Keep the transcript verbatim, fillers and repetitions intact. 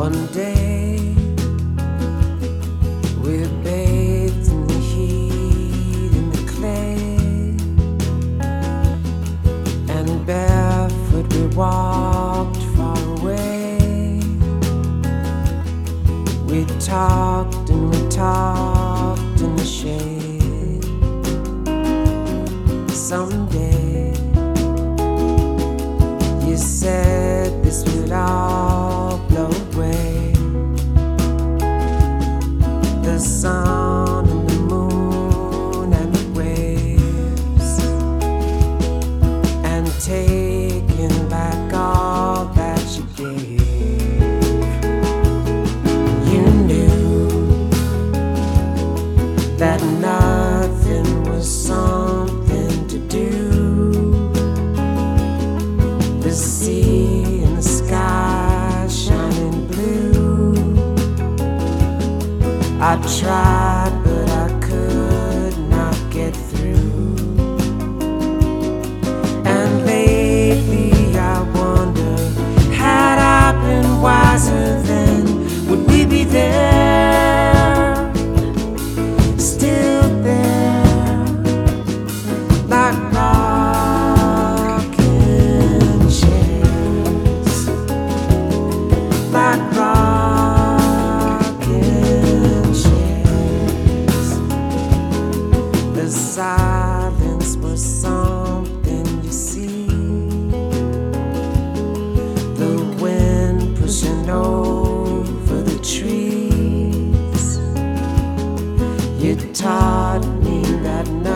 One day we're bathed in the heat in the clay, and barefoot we walked far away. We talked and we talked in the shade. Someday you said this would all blow away. The sun and the moon and the waves, and taking back all that you gave. You knew that nothing was something to do. The sea and the sky shining blue. I tried, but I could not get through. And lately I wonder, had I been wiser then, would we be there, still there, like rocking chairs, like rocking chairs. The silence was something you see, the wind pushing over the trees. You taught me that